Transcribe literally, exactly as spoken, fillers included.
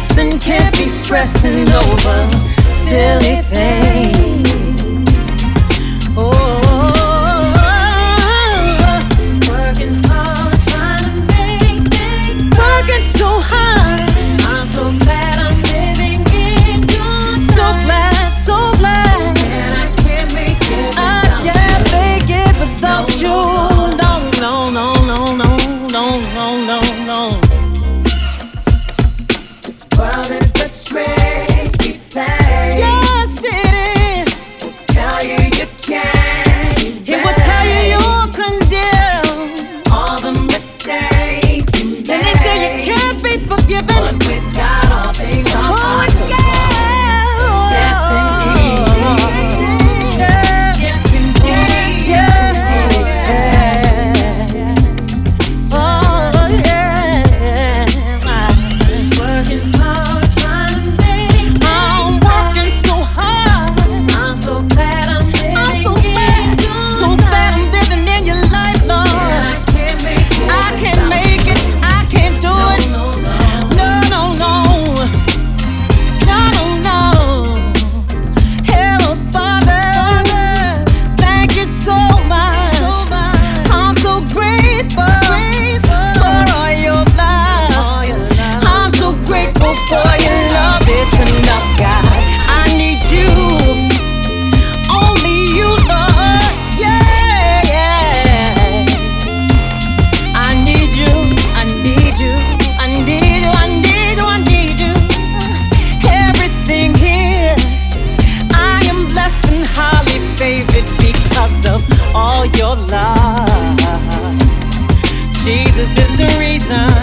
blessing, can't be stressing over silly things. Oh, working hard, trying to make things, working so hard. I'm so glad I'm living in your time. So glad, so glad. And I can't make it without you. I can't make it without you. No, no, no, no, no, no, no, no, no. This world is a tricky place. Yes, it is. It'll tell you you can't. It will tell you you're condemned. All the mistakes you made. And they say you can't be forgiven. But with God, all things are possible. Oh, it's God. Yes, indeed. Yes, indeed. Yes, indeed. Oh, yeah. Working hard, trying to make it. I'm working so hard. I'm so glad I'm living. I'm so glad, so glad I'm living in your life, Lord. And I can't make it. I can't make it. I can't do it. No, no, no. No, no, no. Hello, Father. Thank you so much. I'm so grateful for all your love. I'm so grateful for your love. It's enough, God. I need you. Only you, Lord. Yeah, yeah. I need you. I need you. I need you. I need you. I need you. Everything here. I am blessed and highly favored because of all your love. Jesus is the reason